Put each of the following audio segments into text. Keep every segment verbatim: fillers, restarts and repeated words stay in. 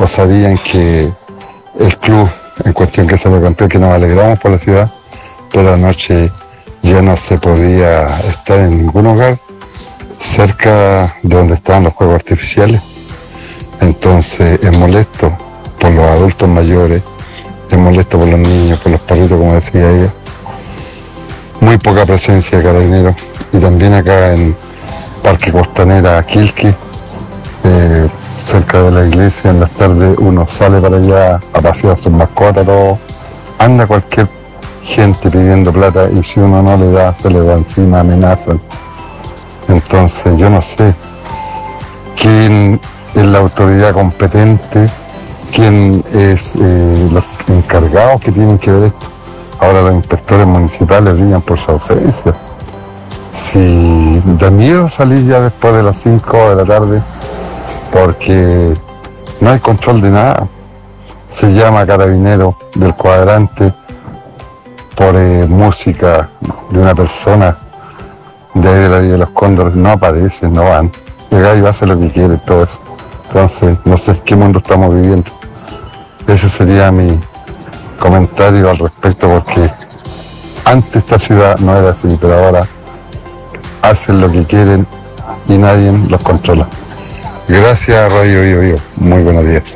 o sabían que el club en cuestión que salió campeón, que nos alegramos por la ciudad, pero anoche ya no se podía estar en ningún hogar cerca de donde estaban los fuegos artificiales. Entonces es molesto por los adultos mayores, es molesto por los niños, por los perritos, como decía ella. Muy poca presencia de carabineros. Y también acá en Parque Costanera, Quilque, eh, cerca de la iglesia, en las tardes uno sale para allá a pasear a sus mascotas, todo. Anda cualquier gente pidiendo plata y si uno no le da, se le va encima, amenazan. Entonces yo no sé quién es la autoridad competente, quién es eh, los encargados que tienen que ver esto. Ahora los inspectores municipales brillan por su ausencia. Si da miedo salir ya después de las cinco de la tarde, porque no hay control de nada. Se llama carabinero del cuadrante por eh, música de una persona de ahí de la Villa de los Cóndores, no aparecen, no van. El gallo hace lo que quiere, todo eso. Entonces, no sé qué mundo estamos viviendo. Ese sería mi comentario al respecto, porque antes esta ciudad no era así, pero ahora hacen lo que quieren y nadie los controla. Gracias, Radio Bio Bio. Muy buenos días.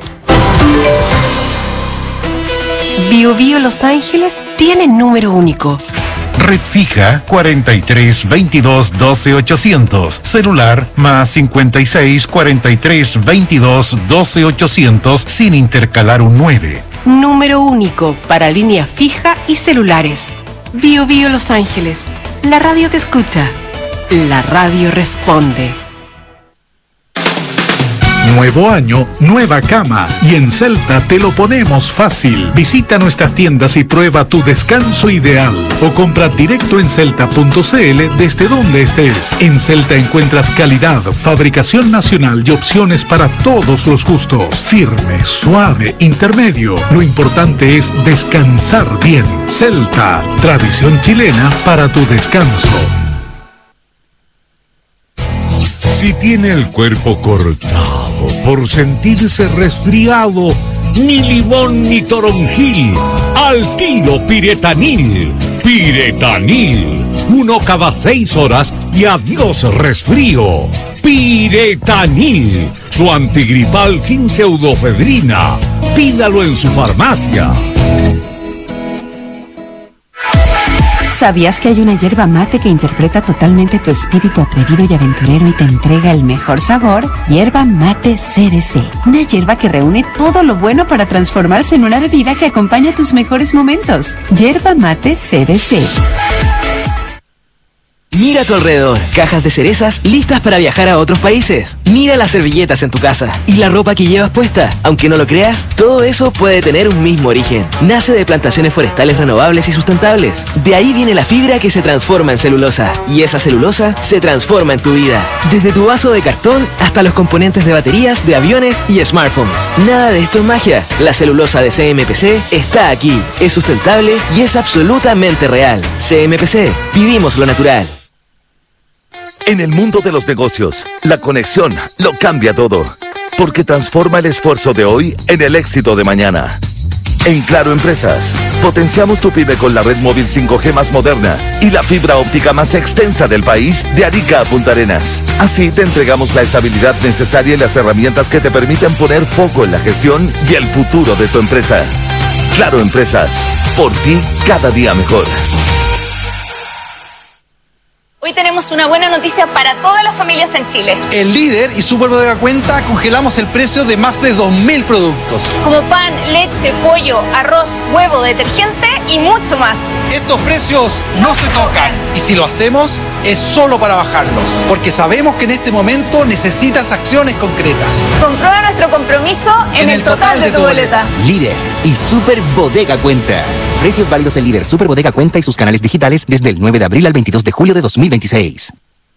Bio Bio Los Ángeles tiene número único. Red fija cuarenta y tres veintidós doce ochocientos. Celular más cincuenta y seis cuarenta y tres veintidós doce ochocientos sin intercalar un nueve. Número único para línea fija y celulares. Bio Bio Los Ángeles. La radio te escucha. La radio responde. Nuevo año, nueva cama. Y en Celta te lo ponemos fácil. Visita nuestras tiendas y prueba tu descanso ideal. O compra directo en celta punto c l desde donde estés. En Celta encuentras calidad, fabricación nacional y opciones para todos los gustos. Firme, suave, intermedio. Lo importante es descansar bien. Celta, tradición chilena para tu descanso. Si tiene el cuerpo cortado por sentirse resfriado, ni limón ni toronjil, al tiro Piretanil. Piretanil, uno cada seis horas y adiós resfrío. Piretanil, su antigripal sin pseudofedrina. Pídalo en su farmacia. ¿Sabías que hay una yerba mate que interpreta totalmente tu espíritu atrevido y aventurero y te entrega el mejor sabor? Yerba Mate C D C. Una yerba que reúne todo lo bueno para transformarse en una bebida que acompaña tus mejores momentos. Yerba Mate C D C. Mira a tu alrededor, cajas de cerezas listas para viajar a otros países. Mira las servilletas en tu casa y la ropa que llevas puesta. Aunque no lo creas, todo eso puede tener un mismo origen. Nace de plantaciones forestales renovables y sustentables. De ahí viene la fibra que se transforma en celulosa. Y esa celulosa se transforma en tu vida. Desde tu vaso de cartón hasta los componentes de baterías, de aviones y smartphones. Nada de esto es magia. La celulosa de C M P C está aquí. Es sustentable y es absolutamente real. C M P C. Vivimos lo natural. En el mundo de los negocios, la conexión lo cambia todo, porque transforma el esfuerzo de hoy en el éxito de mañana. En Claro Empresas, potenciamos tu pyme con la red móvil cinco G más moderna y la fibra óptica más extensa del país, de Arica a Punta Arenas. Así te entregamos la estabilidad necesaria y las herramientas que te permiten poner foco en la gestión y el futuro de tu empresa. Claro Empresas, por ti cada día mejor. Hoy tenemos una buena noticia para todas las familias en Chile. En Líder y Super Bodega Cuenta congelamos el precio de más de dos mil productos. Como pan, leche, pollo, arroz, huevo, detergente y mucho más. Estos precios no se tocan. Y si lo hacemos, es solo para bajarlos. Porque sabemos que en este momento necesitas acciones concretas. Comprueba nuestro compromiso en, en el, el total, total de, de tu boleta. boleta. Líder y Super Bodega Cuenta. Precios válidos en Líder, Super Bodega Cuenta y sus canales digitales desde el nueve de abril al veintidós de julio de dos mil veintiséis.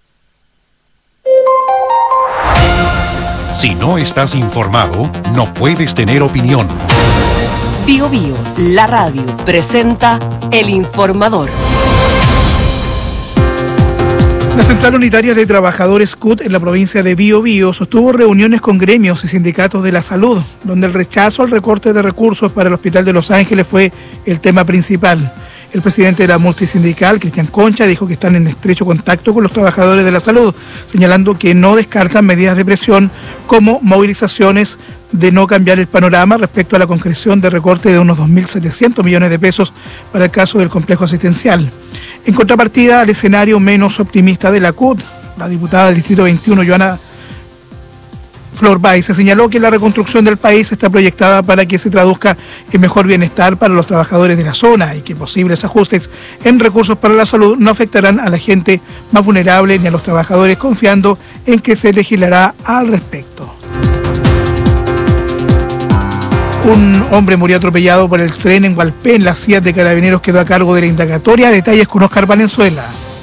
Si no estás informado, no puedes tener opinión. Bio Bio, la radio, presenta El Informador. La Central Unitaria de Trabajadores C U T en la provincia de Bío Bío sostuvo reuniones con gremios y sindicatos de la salud, donde el rechazo al recorte de recursos para el Hospital de Los Ángeles fue el tema principal. El presidente de la multisindical, Cristian Concha, dijo que están en estrecho contacto con los trabajadores de la salud, señalando que no descartan medidas de presión como movilizaciones de no cambiar el panorama respecto a la concreción de recorte de unos dos mil setecientos millones de pesos para el caso del complejo asistencial. En contrapartida al escenario menos optimista de la C U T, la diputada del Distrito veintiuno, Joana Flor Bay, se señaló que la reconstrucción del país está proyectada para que se traduzca en mejor bienestar para los trabajadores de la zona y que posibles ajustes en recursos para la salud no afectarán a la gente más vulnerable ni a los trabajadores, confiando en que se legislará al respecto. Un hombre murió atropellado por el tren en Hualpén. La C I A de Carabineros quedó a cargo de la indagatoria. Detalles con Oscar Valenzuela.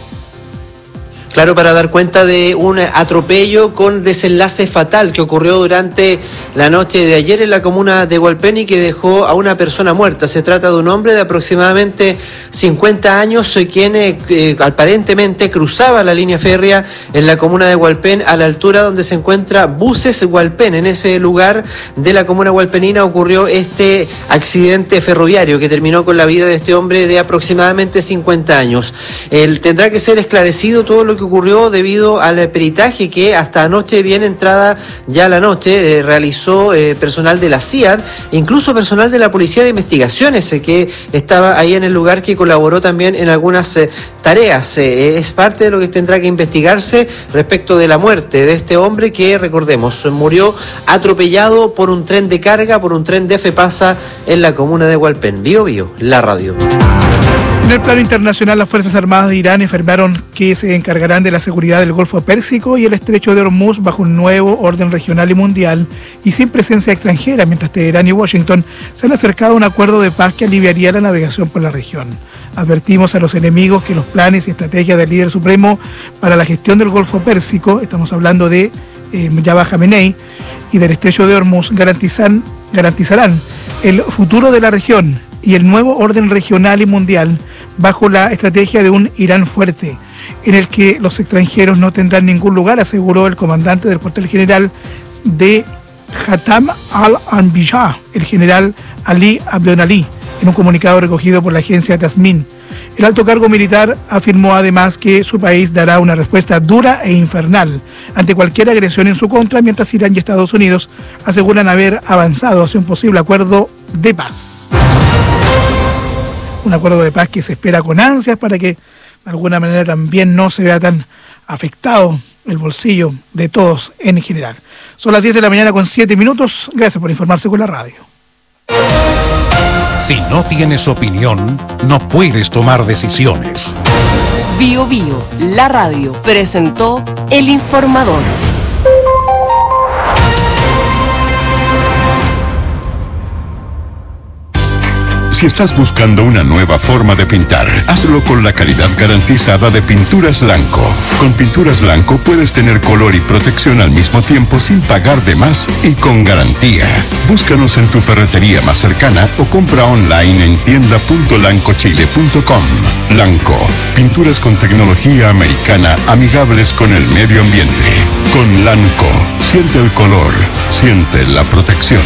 Claro, para dar cuenta de un atropello con desenlace fatal que ocurrió durante la noche de ayer en la comuna de Hualpén y que dejó a una persona muerta. Se trata de un hombre de aproximadamente cincuenta años, quien eh, aparentemente cruzaba la línea férrea en la comuna de Hualpén a la altura donde se encuentra Buses Hualpén. En ese lugar de la comuna hualpenina ocurrió este accidente ferroviario que terminó con la vida de este hombre de aproximadamente cincuenta años. Él tendrá que ser esclarecido todo lo que ocurrió debido al peritaje que hasta anoche, bien entrada ya la noche, eh, realizó eh, personal de la C I A D, incluso personal de la Policía de Investigaciones eh, que estaba ahí en el lugar, que colaboró también en algunas eh, tareas. Eh, es parte de lo que tendrá que investigarse respecto de la muerte de este hombre que, recordemos, murió atropellado por un tren de carga, por un tren de FEPASA en la comuna de Hualpén. Bío Bío, la radio. En el plano internacional, las Fuerzas Armadas de Irán afirmaron que se encargarán de la seguridad del Golfo Pérsico y el Estrecho de Hormuz bajo un nuevo orden regional y mundial y sin presencia extranjera, mientras Teherán y Washington se han acercado a un acuerdo de paz que aliviaría la navegación por la región. Advertimos a los enemigos que los planes y estrategias del líder supremo para la gestión del Golfo Pérsico, estamos hablando de eh, Yahya Jamenei, y del Estrecho de Hormuz, garantizan, garantizarán el futuro de la región y el nuevo orden regional y mundial bajo la estrategia de un Irán fuerte, en el que los extranjeros no tendrán ningún lugar, aseguró el comandante del cuartel general de Hatam al-Anbiya, el general Ali Abdel-Ali, en un comunicado recogido por la agencia Tasmin. El alto cargo militar afirmó además que su país dará una respuesta dura e infernal ante cualquier agresión en su contra, mientras Irán y Estados Unidos aseguran haber avanzado hacia un posible acuerdo de paz. Un acuerdo de paz que se espera con ansias para que de alguna manera también no se vea tan afectado el bolsillo de todos en general. Son las diez de la mañana con siete minutos. Gracias por informarse con la radio. Si no tienes opinión, no puedes tomar decisiones. Bío Bío, la radio, presentó El Informador. Si estás buscando una nueva forma de pintar, hazlo con la calidad garantizada de Pinturas Lanco. Con Pinturas Lanco puedes tener color y protección al mismo tiempo sin pagar de más y con garantía. Búscanos en tu ferretería más cercana o compra online en tienda punto lanco chile punto com. Lanco, pinturas con tecnología americana amigables con el medio ambiente. Con Lanco, siente el color, siente la protección.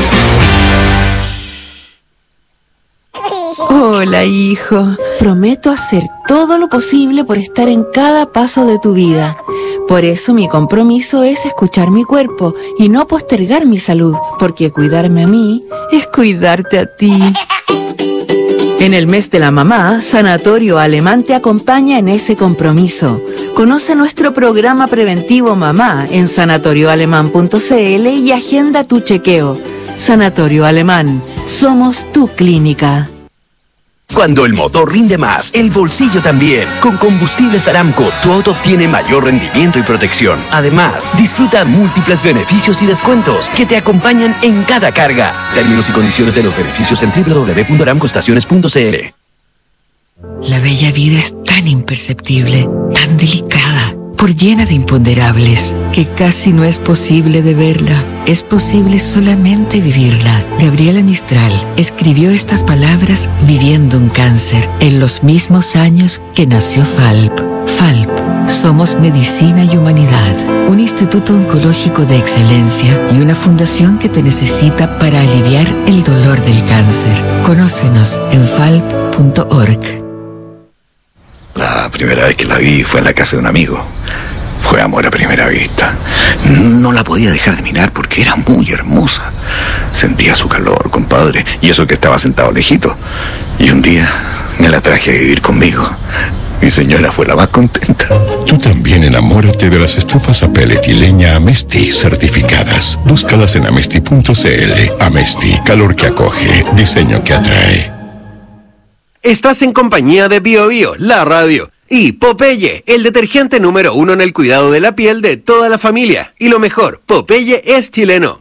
Hola, hijo. Prometo hacer todo lo posible por estar en cada paso de tu vida. Por eso mi compromiso es escuchar mi cuerpo y no postergar mi salud, porque cuidarme a mí es cuidarte a ti. En el mes de la mamá, Sanatorio Alemán te acompaña en ese compromiso. Conoce nuestro programa preventivo Mamá en sanatorio alemán punto c l y agenda tu chequeo. Sanatorio Alemán, somos tu clínica. Cuando el motor rinde más, el bolsillo también. Con Combustibles Aramco, tu auto obtiene mayor rendimiento y protección. Además, disfruta múltiples beneficios y descuentos que te acompañan en cada carga. Términos y condiciones de los beneficios en doble u doble u doble u punto aramco estaciones punto c l. La bella vida es tan imperceptible, tan delicada, por llena de imponderables, que casi no es posible de verla. Es posible solamente vivirla. Gabriela Mistral escribió estas palabras viviendo un cáncer en los mismos años que nació Falp. Falp, Somos Medicina y Humanidad, un instituto oncológico de excelencia y una fundación que te necesita para aliviar el dolor del cáncer. Conócenos en falp punto org. La primera vez que la vi fue en la casa de un amigo. Fue amor a primera vista. No la podía dejar de mirar porque era muy hermosa. Sentía su calor, compadre, y eso que estaba sentado lejito. Y un día me la traje a vivir conmigo. Mi señora fue la más contenta. Tú también enamórate de las estufas a pellet y leña Amesti certificadas. Búscalas en amesti punto cl. Amesti, calor que acoge, diseño que atrae. Estás en compañía de Bio Bio, la radio. Y Popeye, el detergente número uno en el cuidado de la piel de toda la familia. Y lo mejor, Popeye es chileno.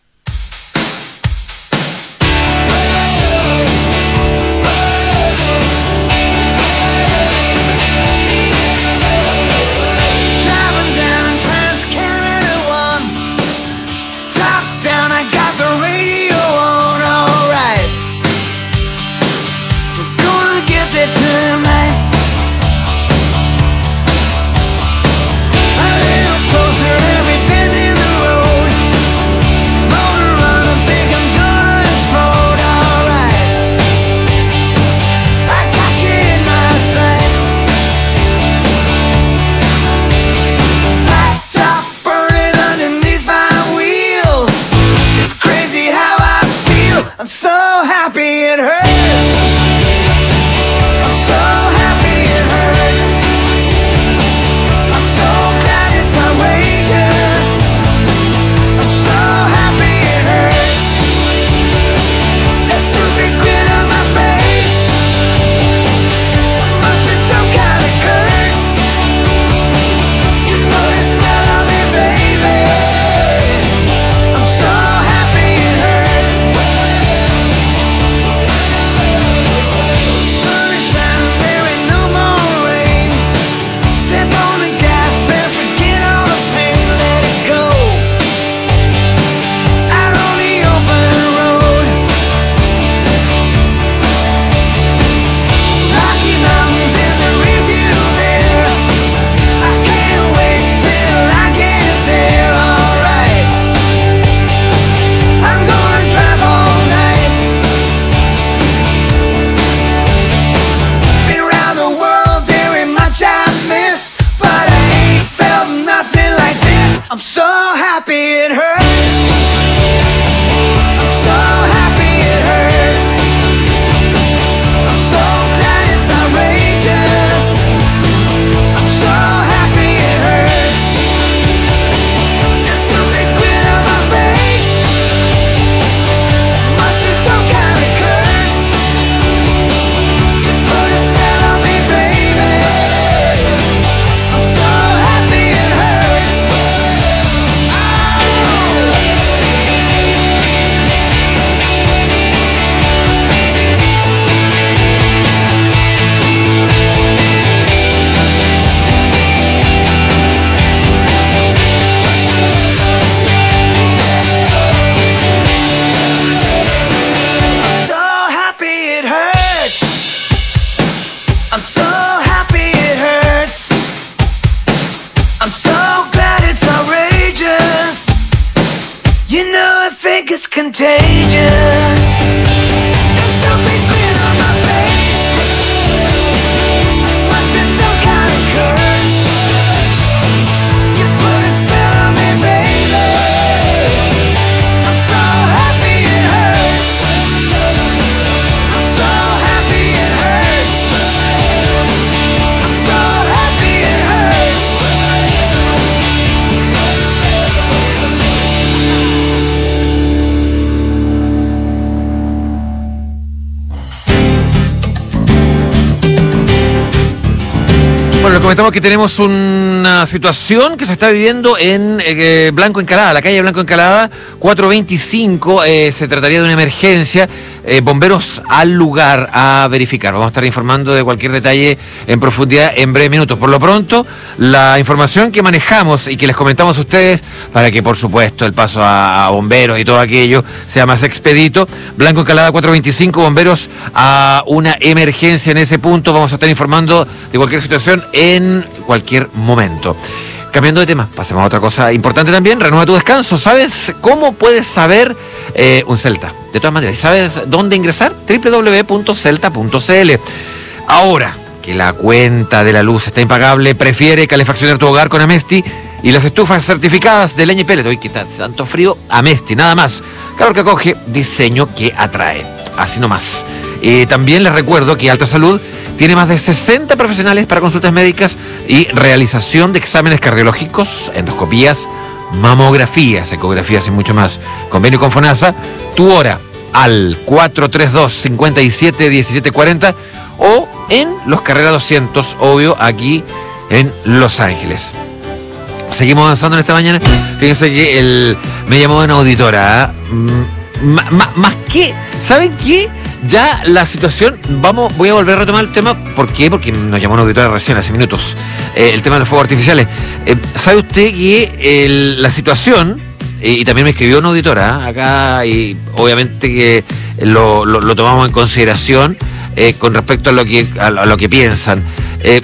Comentamos que tenemos una situación que se está viviendo en eh, Blanco Encalada, la calle Blanco Encalada, cuatrocientos veinticinco. Eh, se trataría de una emergencia. Eh, bomberos al lugar a verificar. Vamos a estar informando de cualquier detalle en profundidad en breves minutos. Por lo pronto, la información que manejamos y que les comentamos a ustedes para que, por supuesto, el paso a, a bomberos y todo aquello sea más expedito. Blanco Encalada cuatrocientos veinticinco, bomberos a una emergencia en ese punto. Vamos a estar informando de cualquier situación en en cualquier momento. Cambiando de tema, pasemos a otra cosa importante también. Renueva tu descanso. ¿Sabes cómo puedes saber eh, un Celta? De todas maneras, ¿sabes dónde ingresar? doble u doble u doble u punto celta punto c l. Ahora que la cuenta de la luz está impagable, prefiere calefaccionar tu hogar con Amesti y las estufas certificadas de leña y pellet. Uy, qué tanto frío. Amesti, nada más. Calor que acoge, diseño que atrae. Así nomás. Eh, también les recuerdo que Alta Salud tiene más de sesenta profesionales para consultas médicas y realización de exámenes cardiológicos, endoscopías, mamografías, ecografías y mucho más. Convenio con FONASA, tu hora al cuatro tres dos, cinco siete, uno siete cuatro cero o en Los Carrera doscientos, obvio, aquí en Los Ángeles. Seguimos avanzando en esta mañana. Fíjense que el, me llamó una auditora. ¿eh? Más que, ¿saben qué? Ya la situación, vamos, voy a volver a retomar el tema. ¿Por qué? Porque nos llamó una auditora recién, hace minutos. Eh, el tema de los fuegos artificiales. Eh, ¿Sabe usted que el, la situación, eh, y también me escribió una auditora ¿eh? acá, y obviamente que lo, lo, lo tomamos en consideración eh, con respecto a lo que, a, a lo que piensan. Eh,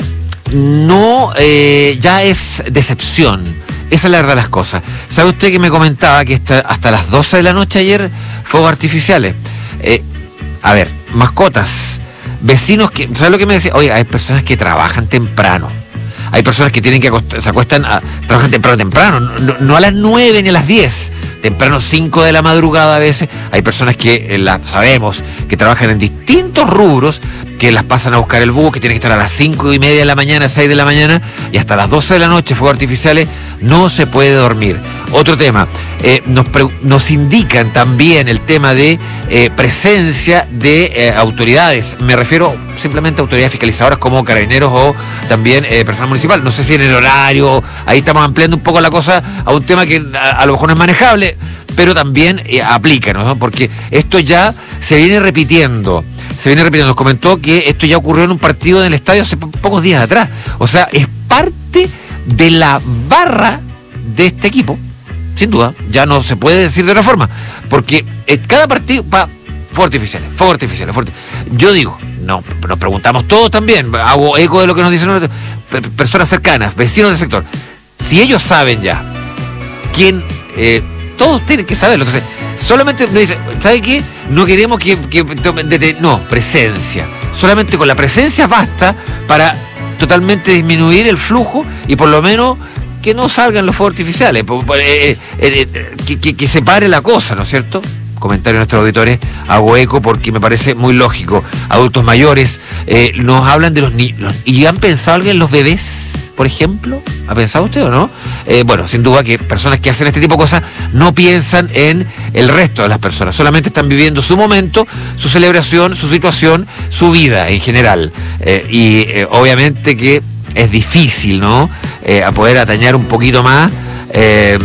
no, eh, ya es decepción. Esa es la verdad de las cosas. ¿Sabe usted que me comentaba que hasta, hasta las doce de la noche ayer fuegos artificiales? Eh, A ver, mascotas, vecinos que... ¿Sabes lo que me decía? Oye, hay personas que trabajan temprano. Hay personas que tienen que acostar, se acuestan, a, trabajan temprano, temprano, no, no a las nueve ni a las diez. Temprano, cinco de la madrugada a veces. Hay personas que, eh, la, sabemos, que trabajan en distintos rubros, que las pasan a buscar el bus, que tienen que estar a las cinco y media de la mañana, seis de la mañana, y hasta las doce de la noche, fuegos artificiales, no se puede dormir. Otro tema, eh, nos, pre, nos indican también el tema de eh, presencia de eh, autoridades. Me refiero simplemente a autoridades fiscalizadoras como carabineros o también eh, personal municipal. No sé si en el horario, ahí estamos ampliando un poco la cosa a un tema que a, a lo mejor no es manejable, pero también eh, aplica, ¿no? Porque esto ya se viene repitiendo. Se viene repitiendo. Nos comentó que esto ya ocurrió en un partido en el estadio hace po- pocos días atrás. O sea, es parte de la barra de este equipo. Sin duda, ya no se puede decir de otra forma. Porque eh, cada partido va fuegos artificiales, fuegos artificiales, fuegos artificiales. Yo digo, no, nos preguntamos todos también, hago eco de lo que nos dicen personas cercanas, vecinos del sector. Si ellos saben ya quién, eh, todos tienen que saberlo. Entonces, solamente me dicen, ¿sabe qué? No queremos que, que no, presencia. Solamente con la presencia basta para totalmente disminuir el flujo y por lo menos que no salgan los fuegos artificiales, eh, eh, eh, que, que, que se pare la cosa, ¿no es cierto? Comentario de nuestros auditores, hago eco porque me parece muy lógico. Adultos mayores eh, nos hablan de los niños. ¿Y han pensado alguien en los bebés, por ejemplo? ¿Ha pensado usted o no? Eh, bueno, sin duda que personas que hacen este tipo de cosas no piensan en el resto de las personas, solamente están viviendo su momento, su celebración, su situación, su vida en general. Eh, y eh, obviamente que es difícil, ¿no? Eh, a poder atañar un poquito más. Eh,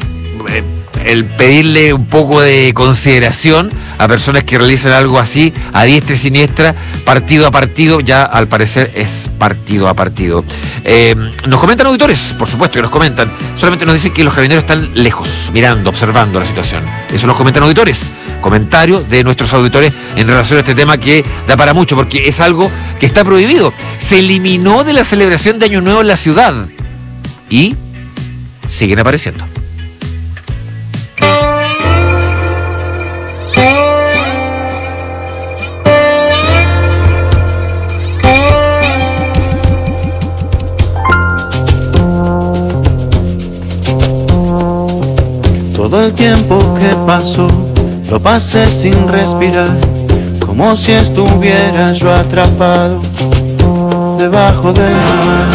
eh, el pedirle un poco de consideración a personas que realizan algo así, a diestra y siniestra, partido a partido, ya al parecer es partido a partido. Eh, nos comentan auditores, por supuesto que nos comentan, solamente nos dicen que los carabineros están lejos, mirando, observando la situación. Eso nos comentan auditores. Comentario de nuestros auditores en relación a este tema que da para mucho, porque es algo que está prohibido. Se eliminó de la celebración de Año Nuevo en la ciudad y siguen apareciendo. Todo el tiempo que pasó lo pasé sin respirar, como si estuviera yo atrapado debajo del mar.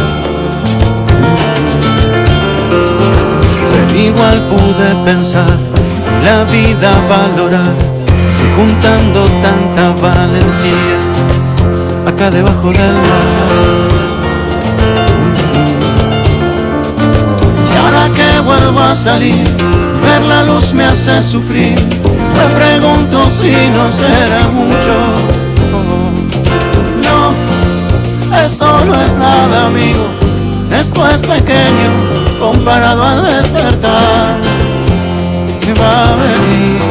Pero igual pude pensar en la vida, valorar, y juntando tanta valentía acá debajo del mar. Y ahora que vuelvo a salir, ver la luz me hace sufrir. Me pregunto si no será mucho. No, esto no es nada, amigo. Esto es pequeño comparado al despertar que va a venir.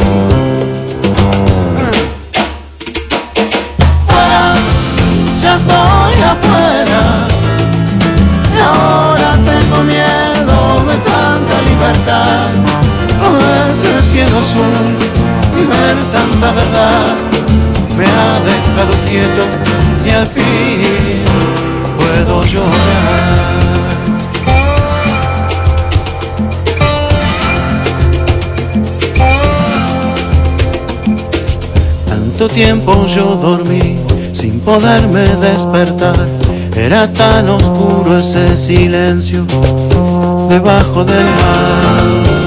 Fuera, ya estoy afuera. y ver tanta verdad me ha dejado quieto y al fin puedo llorar. Tanto tiempo yo dormí sin poderme despertar, era tan oscuro ese silencio debajo del mar.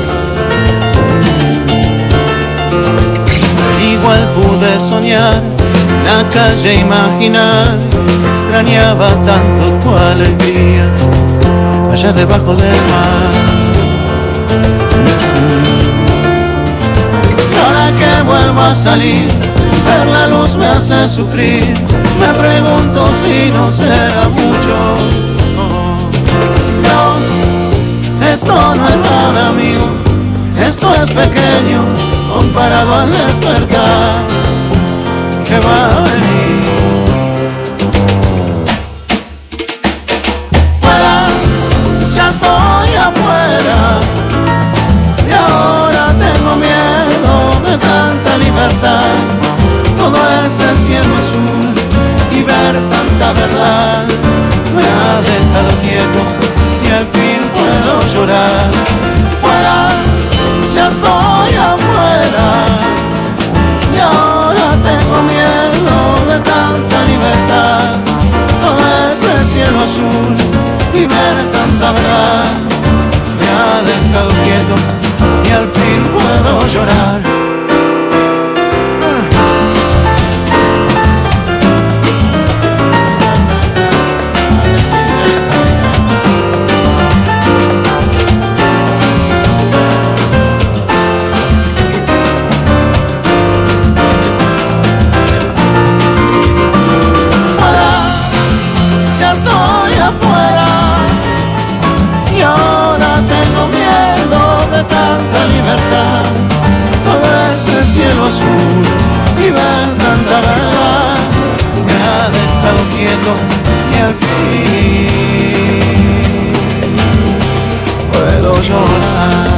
Pero igual pude soñar, en la calle imaginar, extrañaba tanto tu alegría allá debajo del mar. Y ahora que vuelvo a salir, ver la luz me hace sufrir, me pregunto si no será mucho. No, esto no es nada amigo, esto es pequeño comparado al despertar que va a venir. Fuera, ya estoy afuera y ahora tengo miedo de tanta libertad. Todo ese cielo azul y ver tanta verdad me ha dejado quieto y al fin puedo llorar. Fuera, ya estoy afuera y ahora tengo miedo de tanta libertad. Todo ese cielo azul y ver tanta verdad me ha dejado quieto y al fin puedo llorar. Cielo azul y ver tanta verdad me ha dejado quieto y al fin puedo llorar.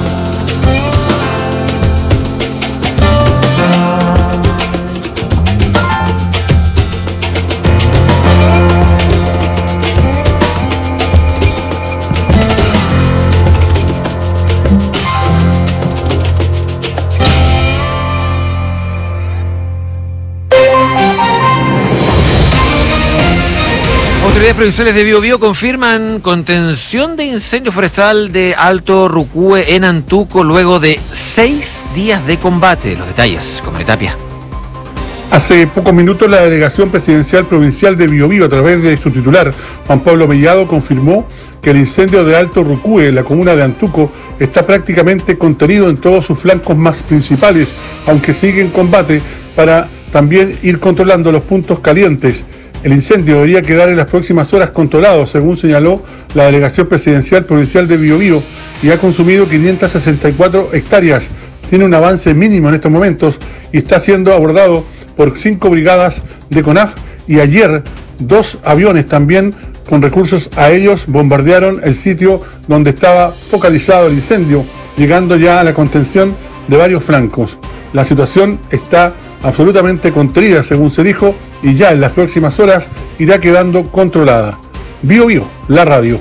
Autoridades provinciales de Biobío confirman contención de incendio forestal de Alto Rucúe en Antuco luego de seis días de combate. Los detalles con María Tapia. Hace pocos minutos la Delegación Presidencial Provincial de Biobío, a través de su titular, Juan Pablo Mellado, confirmó que el incendio de Alto Rucúe, en la comuna de Antuco, está prácticamente contenido en todos sus flancos más principales, aunque sigue en combate para también ir controlando los puntos calientes. El incendio debería quedar en las próximas horas controlado, según señaló la Delegación Presidencial Provincial de Biobío, y ha consumido quinientas sesenta y cuatro hectáreas. Tiene un avance mínimo en estos momentos y está siendo abordado por cinco brigadas de CONAF, y ayer dos aviones también con recursos aéreos bombardearon el sitio donde estaba focalizado el incendio, llegando ya a la contención de varios flancos. La situación está absolutamente contenida, según se dijo, y ya en las próximas horas irá quedando controlada. Bio Bio, la radio.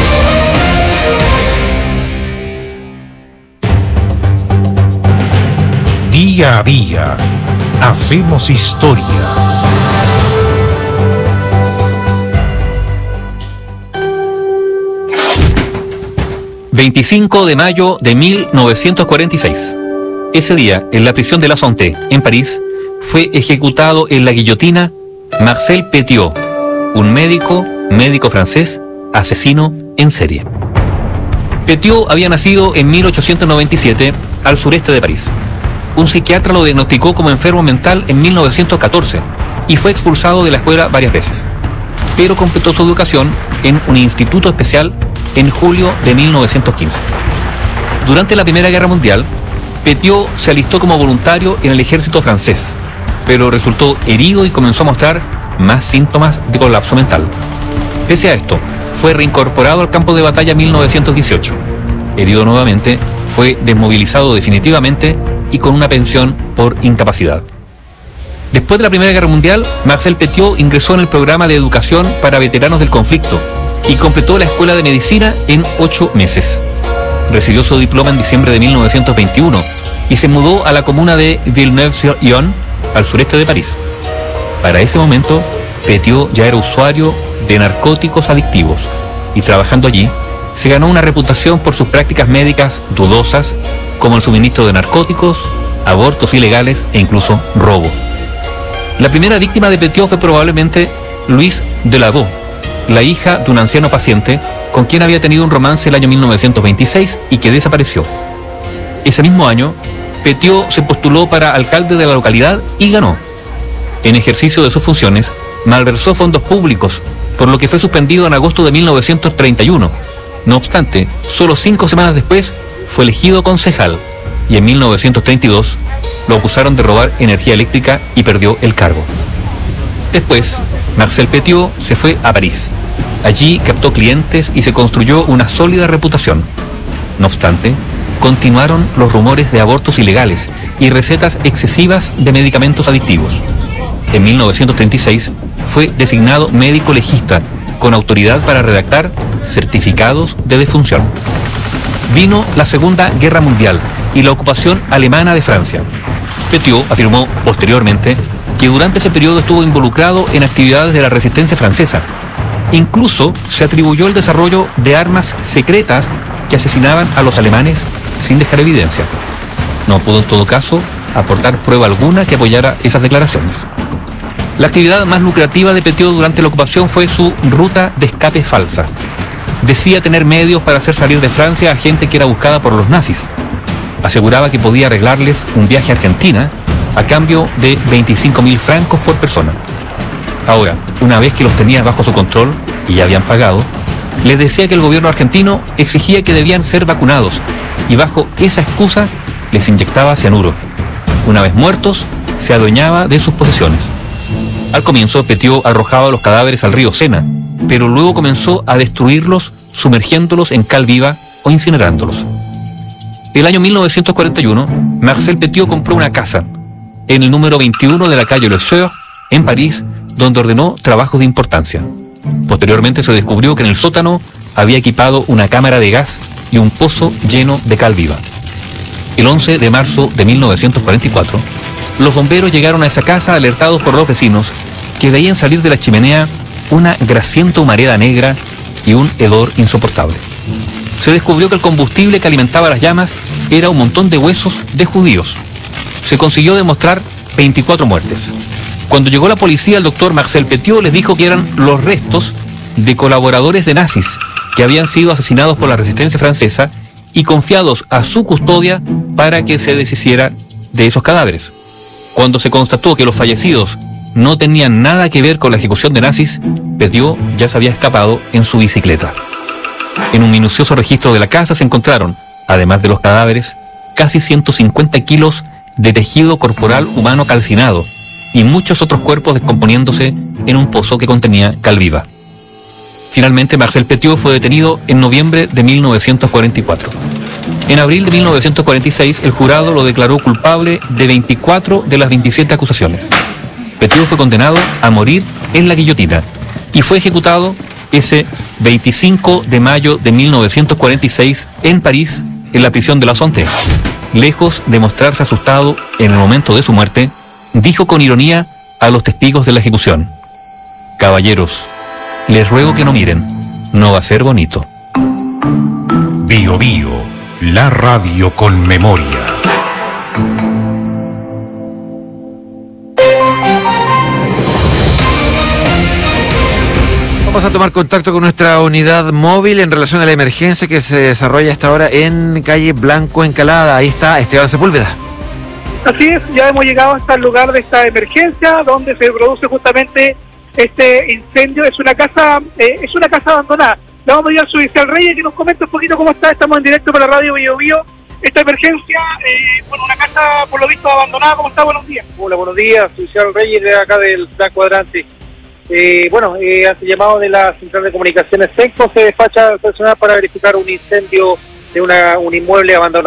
Día a día, hacemos historia. veinticinco de mayo de mil novecientos cuarenta y seis. Ese día, en la prisión de La Santé, en París, fue ejecutado en la guillotina Marcel Petiot, un médico, médico francés, asesino en serie. Petiot había nacido en mil ochocientos noventa y siete al sureste de París. Un psiquiatra lo diagnosticó como enfermo mental en mil novecientos catorce y fue expulsado de la escuela varias veces, pero completó su educación en un instituto especial en julio de mil novecientos quince. Durante la Primera Guerra Mundial, Petiot se alistó como voluntario en el ejército francés, pero resultó herido y comenzó a mostrar más síntomas de colapso mental. Pese a esto, fue reincorporado al campo de batalla en mil novecientos dieciocho. Herido nuevamente, fue desmovilizado definitivamente y con una pensión por incapacidad. Después de la Primera Guerra Mundial, Marcel Petiot ingresó en el programa de educación para veteranos del conflicto y completó la escuela de medicina en ocho meses. Recibió su diploma en diciembre de mil novecientos veintiuno y se mudó a la comuna de Villeneuve-sur-Yonne, al sureste de París. Para ese momento, Petiot ya era usuario de narcóticos adictivos y trabajando allí, se ganó una reputación por sus prácticas médicas dudosas, como el suministro de narcóticos, abortos ilegales e incluso robo. La primera víctima de Petiot fue probablemente Louise Delaveau, la hija de un anciano paciente con quien había tenido un romance el año mil novecientos veintiséis y que desapareció. Ese mismo año, Petiot se postuló para alcalde de la localidad y ganó. En ejercicio de sus funciones, malversó fondos públicos, por lo que fue suspendido en agosto de mil novecientos treinta y uno. No obstante, solo cinco semanas después fue elegido concejal y en mil novecientos treinta y dos lo acusaron de robar energía eléctrica y perdió el cargo. Después, Marcel Petiot se fue a París. Allí captó clientes y se construyó una sólida reputación. No obstante, continuaron los rumores de abortos ilegales y recetas excesivas de medicamentos adictivos. En mil novecientos treinta y seis fue designado médico legista con autoridad para redactar certificados de defunción. Vino la Segunda Guerra Mundial y la ocupación alemana de Francia. Petiot afirmó posteriormente que durante ese periodo estuvo involucrado en actividades de la resistencia francesa. Incluso se atribuyó el desarrollo de armas secretas que asesinaban a los alemanes sin dejar evidencia. No pudo en todo caso aportar prueba alguna que apoyara esas declaraciones. La actividad más lucrativa de Petiot durante la ocupación fue su ruta de escape falsa. Decía tener medios para hacer salir de Francia a gente que era buscada por los nazis. Aseguraba que podía arreglarles un viaje a Argentina a cambio de veinticinco mil francos por persona. Ahora, una vez que los tenía bajo su control y ya habían pagado, les decía que el gobierno argentino exigía que debían ser vacunados y bajo esa excusa les inyectaba cianuro. Una vez muertos, se adueñaba de sus posesiones. Al comienzo, Petiot arrojaba los cadáveres al río Sena, pero luego comenzó a destruirlos sumergiéndolos en cal viva o incinerándolos. El año mil novecientos cuarenta y uno, Marcel Petiot compró una casa en el número veintiuno de la calle Le Seur, en París, donde ordenó trabajos de importancia. Posteriormente se descubrió que en el sótano había equipado una cámara de gas y un pozo lleno de cal viva. El once de marzo de mil novecientos cuarenta y cuatro, los bomberos llegaron a esa casa alertados por los vecinos que veían salir de la chimenea una grasienta humareda negra y un hedor insoportable. Se descubrió que el combustible que alimentaba las llamas era un montón de huesos de judíos. Se consiguió demostrar veinticuatro muertes. Cuando llegó la policía, el doctor Marcel Petiot les dijo que eran los restos de colaboradores de nazis que habían sido asesinados por la resistencia francesa y confiados a su custodia para que se deshiciera de esos cadáveres. Cuando se constató que los fallecidos no tenían nada que ver con la ejecución de nazis, Petiot ya se había escapado en su bicicleta. En un minucioso registro de la casa se encontraron, además de los cadáveres, casi ciento cincuenta kilos de tejido corporal humano calcinado y muchos otros cuerpos descomponiéndose en un pozo que contenía cal viva. Finalmente, Marcel Petiot fue detenido en noviembre de mil novecientos cuarenta y cuatro. En abril de mil novecientos cuarenta y seis, el jurado lo declaró culpable de veinticuatro de las veintisiete acusaciones. Petiot fue condenado a morir en la guillotina y fue ejecutado ese veinticinco de mayo de mil novecientos cuarenta y seis en París, en la prisión de la Santé. Lejos de mostrarse asustado en el momento de su muerte, dijo con ironía a los testigos de la ejecución: caballeros, les ruego que no miren, no va a ser bonito. Bio Bio, la radio con memoria. Vamos a tomar contacto con nuestra unidad móvil en relación a la emergencia que se desarrolla hasta ahora en calle Blanco Encalada. Ahí está Esteban Sepúlveda. Así es, ya hemos llegado hasta el lugar de esta emergencia, donde se produce justamente este incendio. Es una casa, eh, es una casa abandonada. Le vamos a ir al subvincial Reyes que nos comente un poquito cómo está. Estamos en directo para la radio Bio Bio. Esta emergencia, eh, bueno, una casa por lo visto abandonada. ¿Cómo está? Buenos días. Hola, buenos días. Subvincial Reyes de acá del Plan Cuadrante. Eh, bueno, eh, hace llamado de la Central de Comunicaciones SENCO, se despacha al personal para verificar un incendio de una, un inmueble abandonado.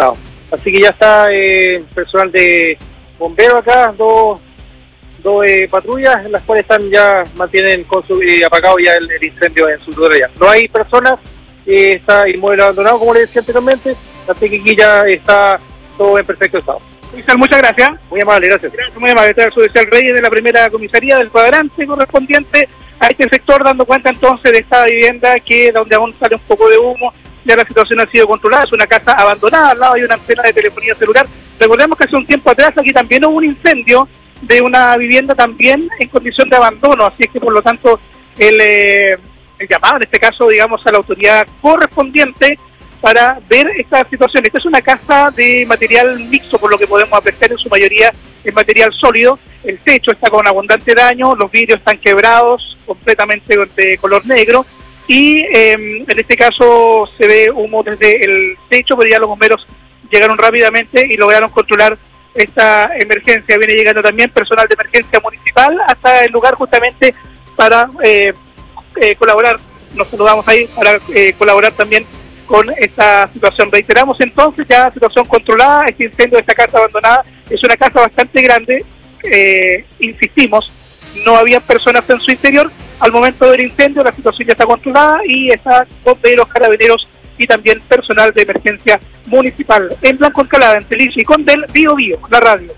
Así que ya está eh, personal de bomberos acá, dos, dos eh, patrullas, las cuales están ya mantienen con su, eh, apagado ya el, el incendio en su totalidad. No hay personas, eh, está inmueble abandonado, como les decía anteriormente, así que aquí ya está todo en perfecto estado. Oficial, muchas gracias. Muy amable, gracias. Gracias, muy amable. Este es el suboficial Reyes de la primera comisaría del cuadrante correspondiente a este sector, dando cuenta entonces de esta vivienda que donde aún sale un poco de humo. Ya la situación ha sido controlada, es una casa abandonada, al lado hay una antena de telefonía celular. Recordemos que hace un tiempo atrás aquí también hubo un incendio de una vivienda también en condición de abandono, así es que por lo tanto el, eh, el llamado en este caso, digamos, a la autoridad correspondiente para ver esta situación. Esta es una casa de material mixto, por lo que podemos apreciar, en su mayoría es material sólido. El techo está con abundante daño, los vidrios están quebrados, completamente de color negro, y eh, en este caso se ve humo desde el techo, pero ya los bomberos llegaron rápidamente y lograron controlar esta emergencia. Viene llegando también personal de emergencia municipal hasta el lugar justamente para eh, eh, colaborar. Nos saludamos ahí para eh, colaborar también con esta situación. Reiteramos entonces, ya situación controlada, este incendio de esta casa abandonada es una casa bastante grande, eh, insistimos, no había personas en su interior. Al momento del incendio la situación ya está controlada y está bomberos, carabineros y también personal de emergencia municipal. En Blanco Encalada, en Telice y Condel, Bio Bio, la radio.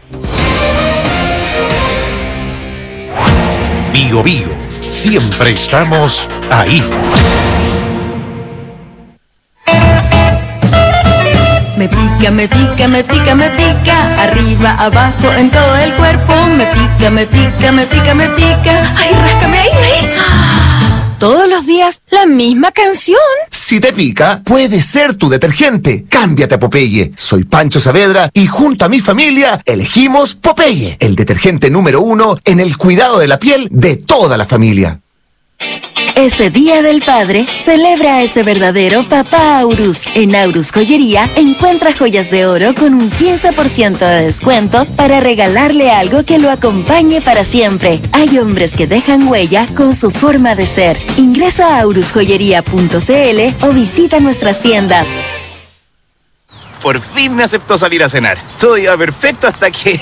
Bio Bio, siempre estamos ahí. Me pica, me pica, me pica, me pica, arriba, abajo, en todo el cuerpo. Me pica, me pica, me pica, me pica. Ay, ráscame ahí, ahí. Todos los días la misma canción. Si te pica, puede ser tu detergente. Cámbiate a Popeye. Soy Pancho Saavedra y junto a mi familia elegimos Popeye, el detergente número uno en el cuidado de la piel de toda la familia. Este Día del Padre, celebra a ese verdadero papá Aurus. En Aurus Joyería, encuentra joyas de oro con un quince por ciento de descuento para regalarle algo que lo acompañe para siempre. Hay hombres que dejan huella con su forma de ser. Ingresa a aurus joyería punto c l o visita nuestras tiendas. Por fin me aceptó salir a cenar. Todo iba perfecto hasta que...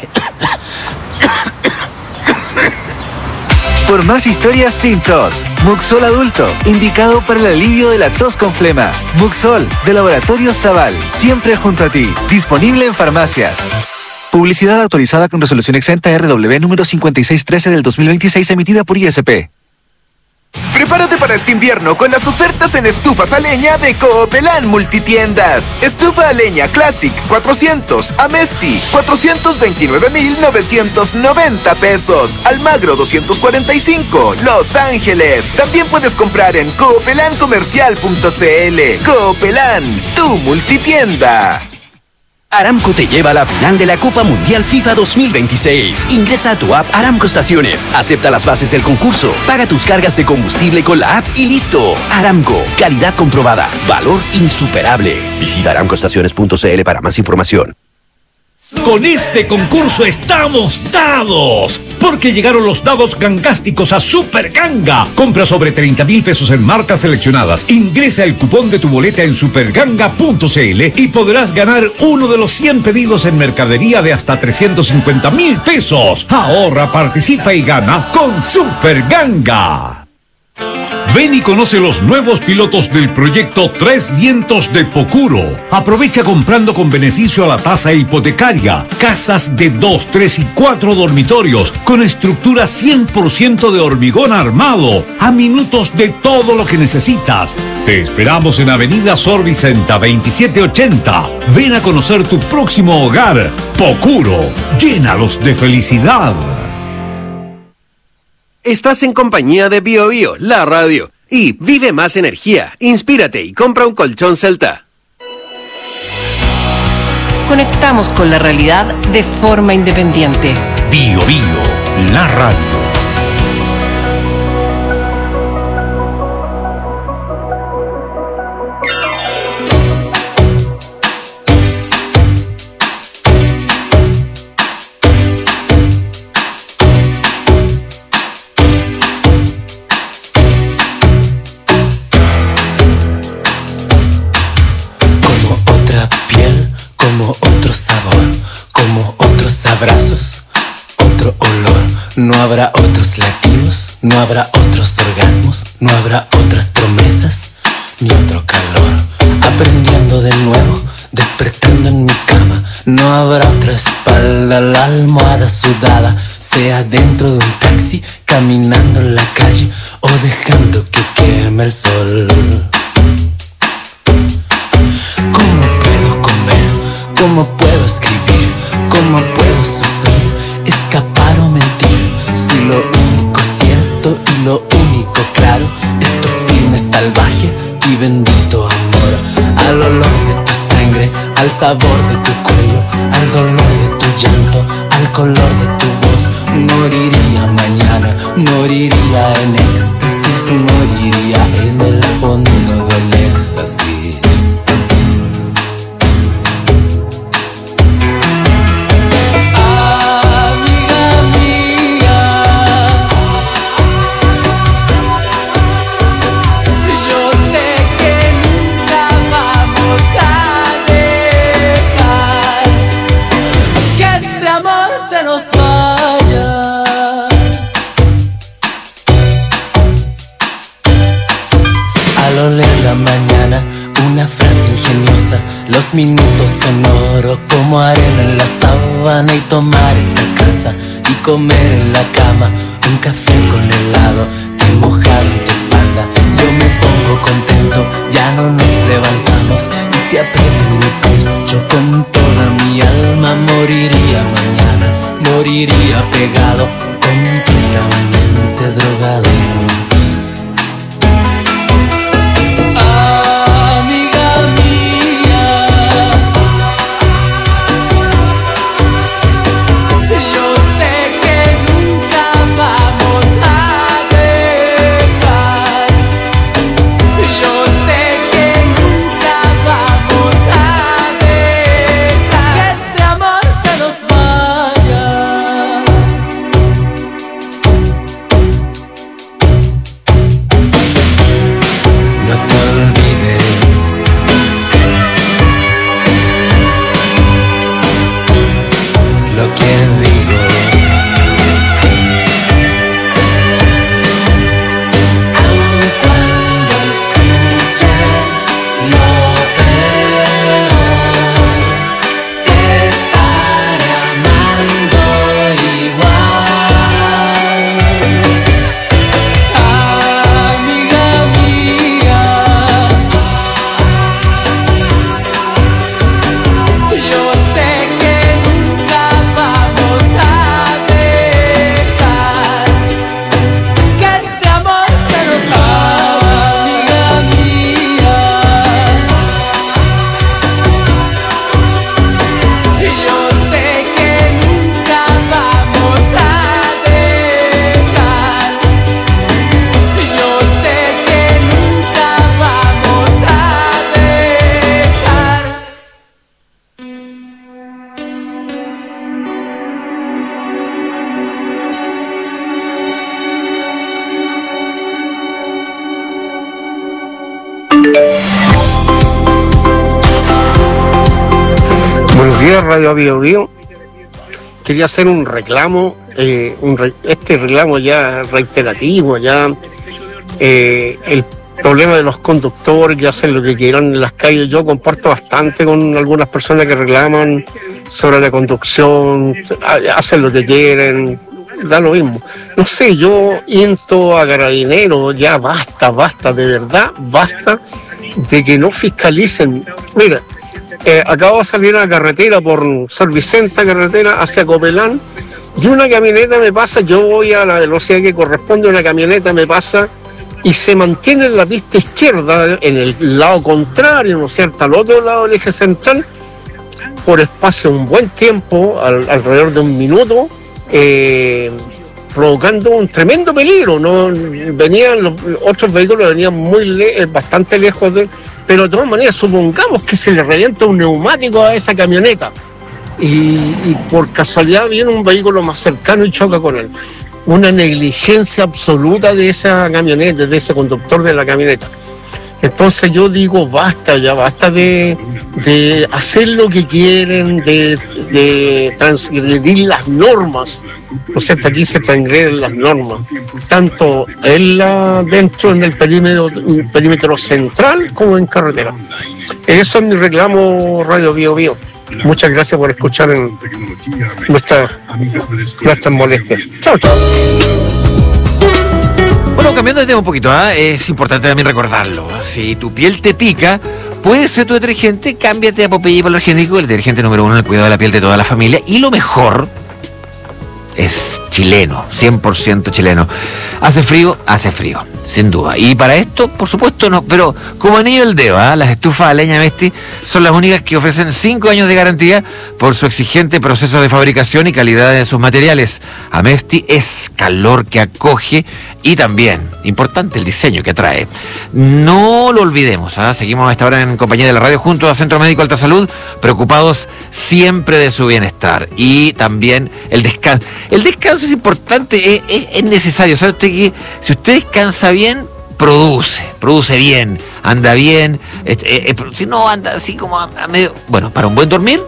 Por más historias sin tos, Muxol Adulto, indicado para el alivio de la tos con flema. Muxol, de Laboratorios Zaval, siempre junto a ti. Disponible en farmacias. Publicidad autorizada con resolución exenta R W número cincuenta y seis trece del dos mil veintiséis, emitida por I S P. Prepárate para este invierno con las ofertas en estufas a leña de Coopelán Multitiendas. Estufa a leña Classic cuatrocientos, Amesti cuatrocientos veintinueve mil novecientos noventa pesos, Almagro doscientos cuarenta y cinco, Los Ángeles. También puedes comprar en coopelan comercial punto c l. Coopelán, tu multitienda. Aramco te lleva a la final de la Copa Mundial FIFA dos mil veintiséis. Ingresa a tu app Aramco Estaciones, acepta las bases del concurso, paga tus cargas de combustible con la app y listo. Aramco, calidad comprobada, valor insuperable. Visita aramco estaciones punto c l para más información. Con este concurso estamos dados, porque llegaron los dados gangásticos a Super Ganga. Compra sobre treinta mil pesos en marcas seleccionadas. Ingresa el cupón de tu boleta en superganga punto c l y podrás ganar uno de los cien pedidos en mercadería de hasta trescientos cincuenta mil pesos. Ahorra, participa y gana con Super Ganga. Ven y conoce los nuevos pilotos del proyecto Tres Vientos de Pocuro. Aprovecha comprando con beneficio a la tasa hipotecaria. Casas de dos, tres y cuatro dormitorios con estructura cien por ciento de hormigón armado. A minutos de todo lo que necesitas. Te esperamos en Avenida Sor Vicenta veintisiete ochenta. Ven a conocer tu próximo hogar. Pocuro. Llénalos de felicidad. Estás en compañía de Bio Bio, la radio. Y vive más energía, inspírate y compra un colchón Celta. Conectamos con la realidad de forma independiente. Bio Bio, la radio. Como no habrá otros latidos, no habrá otros orgasmos, no habrá otras promesas, ni otro calor. Aprendiendo de nuevo, despertando en mi cama, no habrá otra espalda, la almohada sudada, sea dentro de un taxi, caminando en la calle o dejando que queme el sol. ¿Cómo puedo comer? ¿Cómo puedo escribir? ¿Cómo puedo sufrir? Escapar o mentir. Si lo único cierto y lo único claro es tu firme salvaje y bendito amor. Al olor de tu sangre, al sabor de tu cuello, al dolor de tu llanto, al color de tu voz. Moriría mañana, moriría en éxtasis, moriría en el fondo del éxtasis. Mañana, una frase ingeniosa, los minutos en oro como arena en la sábana, y tomar esa casa y comer en la cama un café con helado que mojado en tu espalda. Yo me pongo contento, ya no nos levantamos y te aprieto en mi pecho con toda mi alma. Moriría mañana, moriría pegado, completamente drogado. Radio Bio Bio. Quería hacer un reclamo, eh, un re, este reclamo ya reiterativo, ya eh, el problema de los conductores que hacen lo que quieran en las calles. Yo comparto bastante con algunas personas que reclaman sobre la conducción, hacen lo que quieren, da lo mismo. No sé, yo insto a Carabineros, ya basta, basta, de verdad, basta de que no fiscalicen. Mira, Eh, acabo de salir a la carretera por San Vicente, carretera hacia Copelán, y una camioneta me pasa, yo voy a la velocidad que corresponde, una camioneta me pasa y se mantiene en la pista izquierda, en el lado contrario, ¿no es cierto?, al otro lado del eje central, por espacio de un buen tiempo, al, alrededor de un minuto, eh, provocando un tremendo peligro. No venían los otros vehículos, venían muy le bastante lejos de... Pero de todas maneras, supongamos que se le revienta un neumático a esa camioneta y, y por casualidad viene un vehículo más cercano y choca con él. Una negligencia absoluta de esa camioneta, de ese conductor de la camioneta. Entonces yo digo, basta ya, basta de, de hacer lo que quieren, de, de transgredir las normas. ¿No es cierto? Aquí se transgreden las normas, tanto en la, dentro en el perímetro, el perímetro central como en carretera. Eso es mi reclamo, Radio Bio Bio. Muchas gracias por escuchar en nuestra, nuestras molestias. Chao, chao. Bueno, cambiando de tema un poquito, ¿eh? Es importante también recordarlo. Si tu piel te pica, puede ser tu detergente, cámbiate a Popeye Hipoalergénico, el detergente número uno en el cuidado de la piel de toda la familia. Y lo mejor es chileno, cien por ciento chileno. Hace frío, hace frío, sin duda. Y para esto, por supuesto, no, pero como anillo al dedo, ¿eh? Las estufas a leña Mesti son las únicas que ofrecen cinco años de garantía por su exigente proceso de fabricación y calidad de sus materiales. Amesti es calor que acoge y también, importante, el diseño que trae. No lo olvidemos, ¿eh? Seguimos a esta hora en compañía de la radio junto a Centro Médico Alta Salud, preocupados siempre de su bienestar y también el descanso. El descanso es importante, es, es, es necesario. ¿Sabe usted que si usted descansa bien, produce, produce bien, anda bien? Este, eh, eh, si no, anda así como a, a medio... Bueno, para un buen dormir,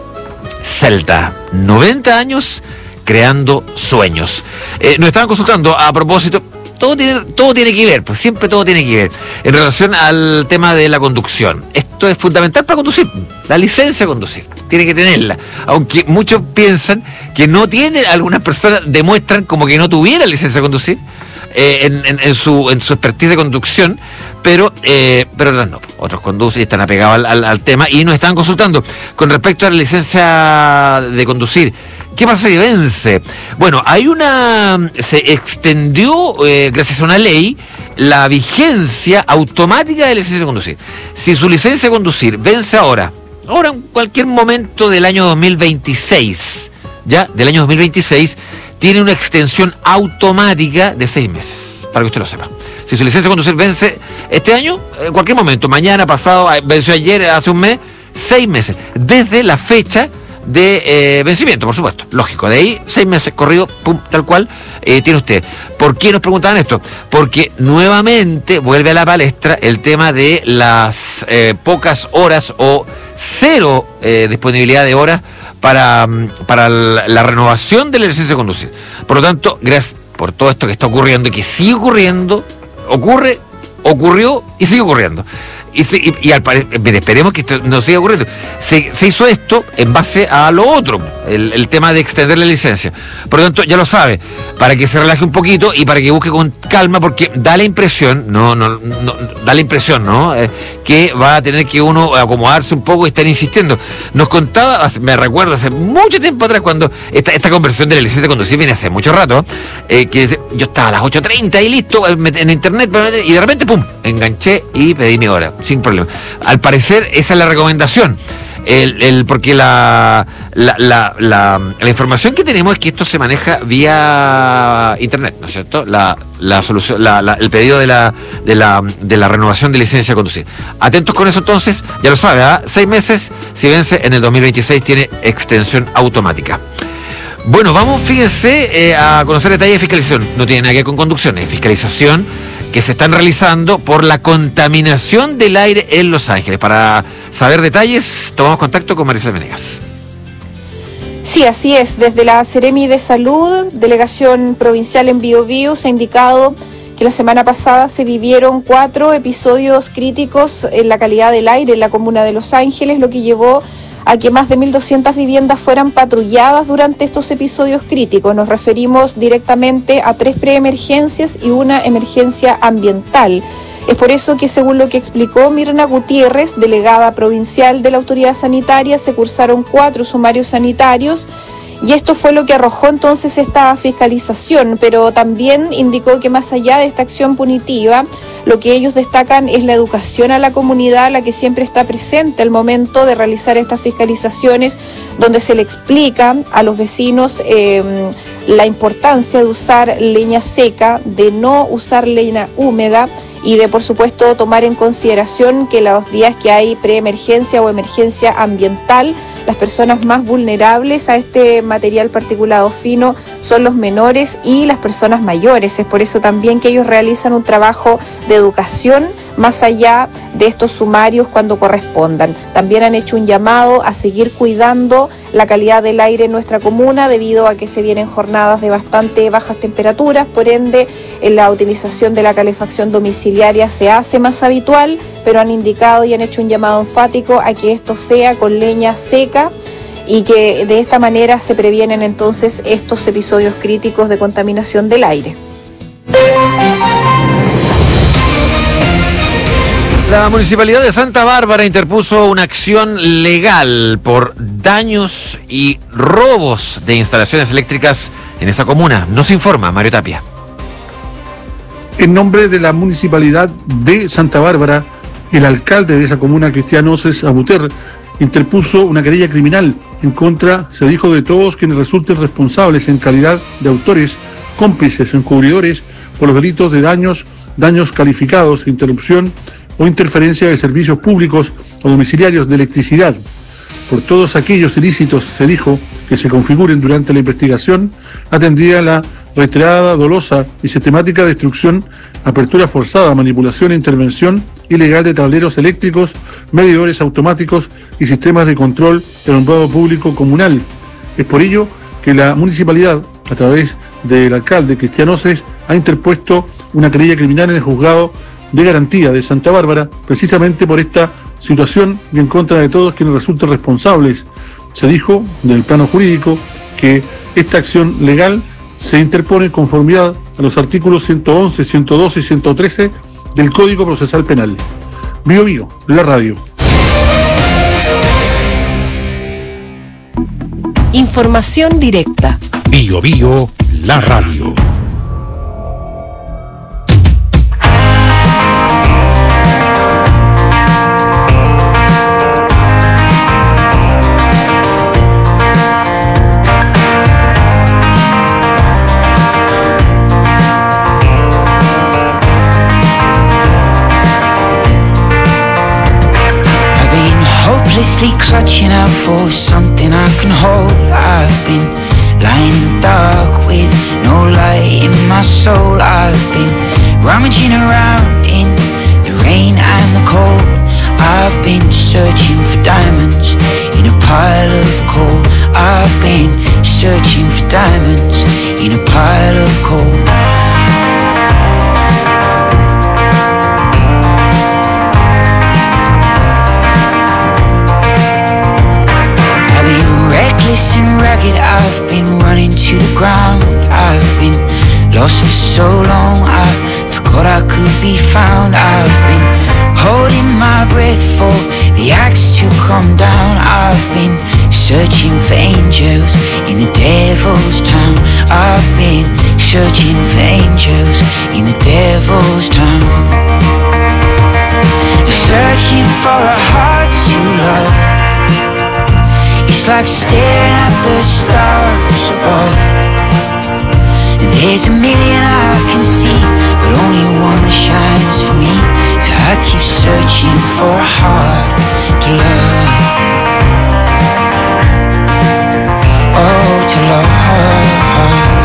Celta, noventa años creando sueños. Eh, nos estaban consultando a propósito... Todo tiene, todo tiene que ver, pues siempre todo tiene que ver en relación al tema de la conducción. Esto es fundamental para conducir, la licencia de conducir, tiene que tenerla. Aunque muchos piensan que no tienen, algunas personas demuestran como que no tuvieran licencia de conducir eh, en, en, en, su, en su expertise de conducción, pero eh, pero otros no, otros conducen y están apegados al, al, al tema y nos están consultando con respecto a la licencia de conducir. ¿Qué pasa si vence? Bueno, hay una... Se extendió, eh, gracias a una ley, la vigencia automática de la licencia de conducir. Si su licencia de conducir vence ahora, ahora en cualquier momento del año dos mil veintiséis, ya, del año dos mil veintiséis, tiene una extensión automática de seis meses, para que usted lo sepa. Si su licencia de conducir vence este año, en cualquier momento, mañana, pasado, venció ayer, hace un mes, seis meses, desde la fecha de eh, vencimiento, por supuesto, lógico. De ahí, seis meses corrido, pum, tal cual, eh, tiene usted. ¿Por qué nos preguntaban esto? Porque nuevamente vuelve a la palestra el tema de las eh, pocas horas o cero eh, disponibilidad de horas para, para la, la renovación de la licencia de conducir. Por lo tanto, gracias por todo esto que está ocurriendo y que sigue ocurriendo, ocurre, ocurrió y sigue ocurriendo. Y, se, y, y al parecer, esperemos que esto no siga ocurriendo. Se, se hizo esto en base a lo otro, el, el tema de extender la licencia. Por lo tanto, ya lo sabe, para que se relaje un poquito y para que busque con calma, porque da la impresión, no, no, no da la impresión, ¿no? Eh, que va a tener que uno acomodarse un poco y estar insistiendo. Nos contaba, me recuerdo hace mucho tiempo atrás, cuando esta, esta conversión de la licencia de conducir viene hace mucho rato, eh, que yo estaba a las ocho treinta y listo, en internet, y de repente, pum, enganché y pedí mi hora. Sin problema. Al parecer, esa es la recomendación. El, el, porque la la, la, la la información que tenemos es que esto se maneja vía internet, ¿no es cierto? La, la solución, la, la, el pedido de la, de la de la renovación de licencia de conducir. Atentos con eso entonces, ya lo sabe, ¿eh? Seis meses, si vence en el dos mil veintiséis, tiene extensión automática. Bueno, vamos, fíjense, eh, a conocer detalles de fiscalización. No tiene nada que ver con conducción, es fiscalización que se están realizando por la contaminación del aire en Los Ángeles. Para saber detalles, tomamos contacto con Maricel Venegas. Sí, así es. Desde la Seremi de Salud, Delegación Provincial en Bio Bio, se ha indicado que la semana pasada se vivieron cuatro episodios críticos en la calidad del aire en la comuna de Los Ángeles, lo que llevó a que más de mil doscientas viviendas fueran patrulladas durante estos episodios críticos. Nos referimos directamente a tres preemergencias y una emergencia ambiental. Es por eso que, según lo que explicó Mirna Gutiérrez, delegada provincial de la Autoridad Sanitaria, se cursaron cuatro sumarios sanitarios y esto fue lo que arrojó entonces esta fiscalización, pero también indicó que más allá de esta acción punitiva, lo que ellos destacan es la educación a la comunidad, la que siempre está presente al momento de realizar estas fiscalizaciones, donde se le explica a los vecinos eh, la importancia de usar leña seca, de no usar leña húmeda y de, por supuesto, tomar en consideración que los días que hay preemergencia o emergencia ambiental, las personas más vulnerables a este material particulado fino son los menores y las personas mayores. Es por eso también que ellos realizan un trabajo de educación más allá de estos sumarios cuando correspondan. También han hecho un llamado a seguir cuidando la calidad del aire en nuestra comuna debido a que se vienen jornadas de bastante bajas temperaturas, por ende la utilización de la calefacción domiciliaria se hace más habitual, pero han indicado y han hecho un llamado enfático a que esto sea con leña seca y que de esta manera se previenen entonces estos episodios críticos de contaminación del aire. La Municipalidad de Santa Bárbara interpuso una acción legal por daños y robos de instalaciones eléctricas en esa comuna. Nos informa Mario Tapia. En nombre de la Municipalidad de Santa Bárbara, el alcalde de esa comuna, Cristian Oces Abuter, interpuso una querella criminal en contra, se dijo, de todos quienes resulten responsables en calidad de autores, cómplices, encubridores por los delitos de daños, daños calificados, interrupción o interferencia de servicios públicos o domiciliarios de electricidad. Por todos aquellos ilícitos, se dijo, que se configuren durante la investigación, atendida la reiterada, dolosa y sistemática destrucción, apertura forzada, manipulación e intervención ilegal de tableros eléctricos, medidores automáticos y sistemas de control del alumbrado público comunal. Es por ello que la municipalidad, a través del alcalde Cristian Oces, ha interpuesto una querella criminal en el juzgado de garantía de Santa Bárbara, precisamente por esta situación y en contra de todos quienes resulten responsables. Se dijo, del plano jurídico, que esta acción legal se interpone en conformidad a los artículos ciento once, ciento doce y ciento trece del Código Procesal Penal. Bio Bio, la radio. Información directa. Bio Bio, la radio. Clutching out for something I can hold. I've been lying in the dark with no light in my soul. I've been rummaging around in the rain and the cold. I've been searching for diamonds in a pile of coal. I've been searching for diamonds in a pile of coal. Reckless and ragged, I've been running to the ground. I've been lost for so long, I forgot I could be found. I've been holding my breath for the axe to come down. I've been searching for angels in the devil's town. I've been searching for angels in the devil's town. Searching for a heart to love. It's like staring at the stars above. And there's a million I can see, but only one that shines for me. So I keep searching for a heart to love. Oh, to love.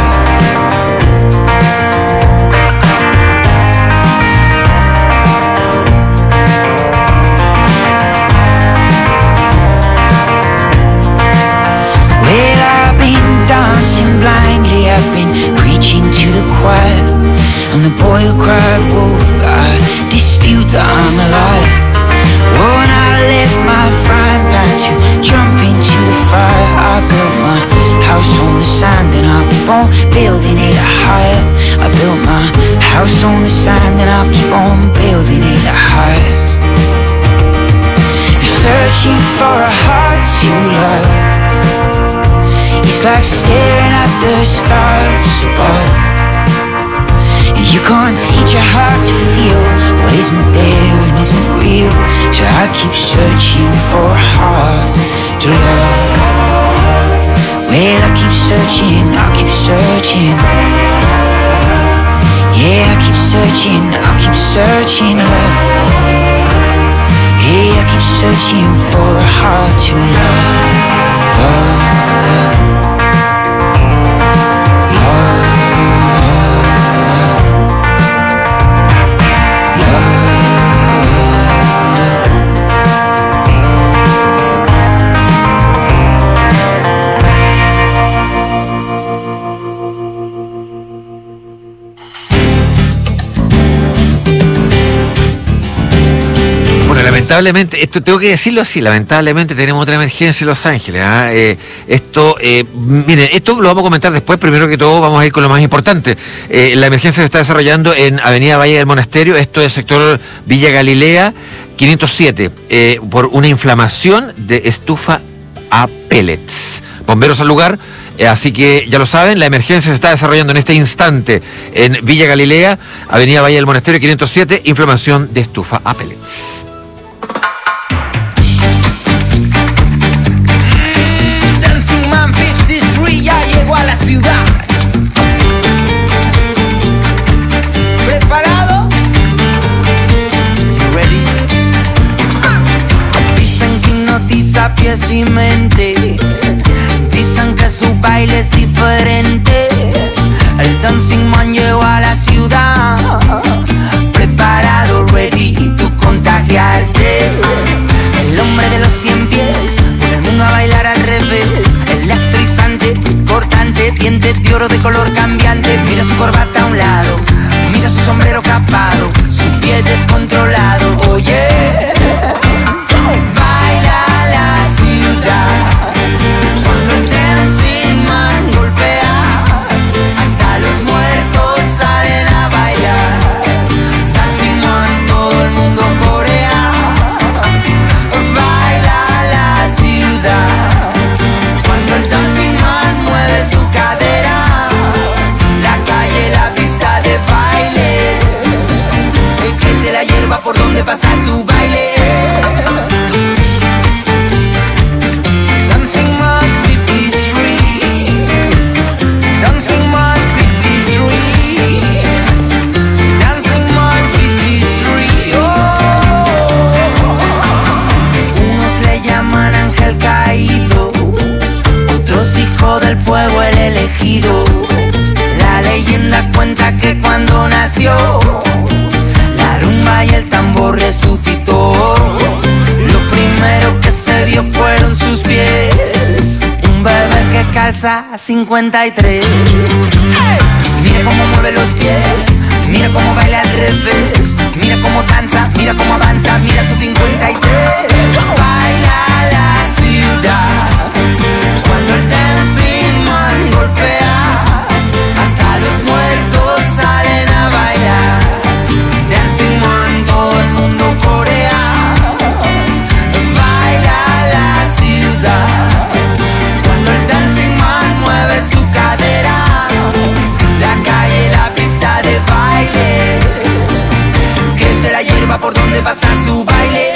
Blindly I've been preaching to the choir, and the boy who cried wolf, I dispute that I'm alive. Oh, and I left my frying pan to jump into the fire. I built my house on the sand and I'll keep on building it higher. I built my house on the sand and I'll keep on building it higher. Searching for a heart to love. It's like staring at the stars above. You can't teach a heart to feel what isn't there and isn't real. So I keep searching for a heart to love. Well, I keep searching, I keep searching. Yeah, I keep searching, I keep searching, love. Yeah, I keep searching for a heart to love, love. Love. lamentablemente, esto tengo que decirlo así, lamentablemente tenemos otra emergencia en Los Ángeles. ¿eh? Eh, esto, eh, miren, esto lo vamos a comentar después, primero que todo vamos a ir con lo más importante. Eh, la emergencia se está desarrollando en Avenida Valle del Monasterio, esto es sector Villa Galilea, quinientos siete, eh, por una inflamación de estufa a pellets. Bomberos al lugar. Así que ya lo saben, la emergencia se está desarrollando en este instante en Villa Galilea, Avenida Valle del Monasterio quinientos siete, inflamación de estufa a pellets. Dancing Man cincuenta y tres ya llegó a la ciudad. ¿Preparado? You ready? Ah. Dicen que hipnotiza pies y mente. Dicen que su baile es diferente. El Dancing Man llegó a la ciudad. Preparado, ready, tú contagiarte. El hombre de los cien pies pone el mundo a bailar al revés. Electrizante, cortante, dientes de oro de color cambiante. Mira su corbata a un lado, mira su sombrero capado, su pie descontrolado. Oye, baila la ciudad. Por donde pasa su baile. Dancing Man cincuenta y tres, Dancing Man cincuenta y tres, Dancing Man cincuenta y tres. Oh. Unos le llaman ángel caído, otros hijo del fuego el elegido. La leyenda cuenta que cuando nació la rumba y el tambor resucitó. Lo primero que se vio fueron sus pies. Un bebé que calza cincuenta y tres. ¡Hey! Mira cómo mueve los pies, mira cómo baila al revés, mira cómo danza, mira cómo avanza, mira su cincuenta y tres. Baila la ciudad cuando el Dancing Man golpea. Hasta los muertos salen a bailar. Dancing Man, todo el mundo corea. Baila la ciudad cuando el Dancing Man mueve su cadera. La calle, la pista de baile, crece la hierba por donde pasa su baile.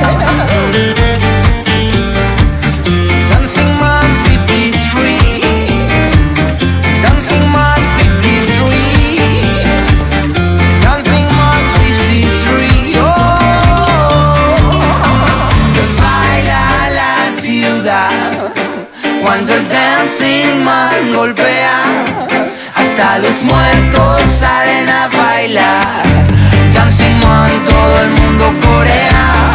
Dancing Man cincuenta y tres, Dancing Man cincuenta y tres, Dancing Man cincuenta y tres. Oh, baila la ciudad cuando el Dancing Man golpea. Hasta los muertos salen a bailar. Dancing Man, todo el mundo corea.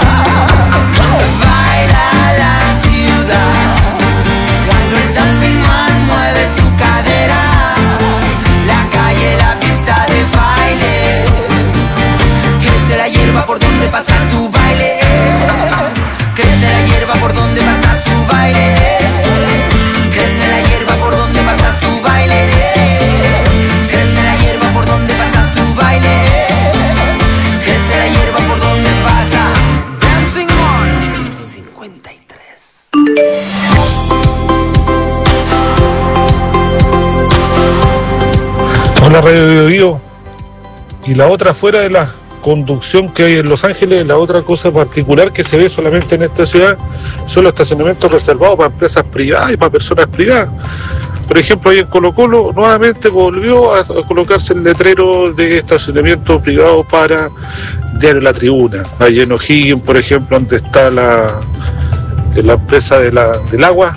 Baila la ciudad cuando el Dancing Man mueve su cadera. La calle, la pista de baile, crece la hierba por donde pasa su baile. Crece la hierba por donde pasa su baile. Crece la hierba por donde pasa su baile. Crece la hierba por donde pasa su baile. Crece la hierba por donde pasa. Dancing Man cincuenta y tres. Hola Radio Bio Bio. Y la otra, fuera de la conducción que hay en Los Ángeles, la otra cosa particular que se ve solamente en esta ciudad son los estacionamientos reservados para empresas privadas y para personas privadas. Por ejemplo, ahí en Colo Colo nuevamente volvió a, a colocarse el letrero de estacionamiento privado para Diario La Tribuna. Ahí en O'Higgins, por ejemplo, donde está la, la empresa de la, del agua.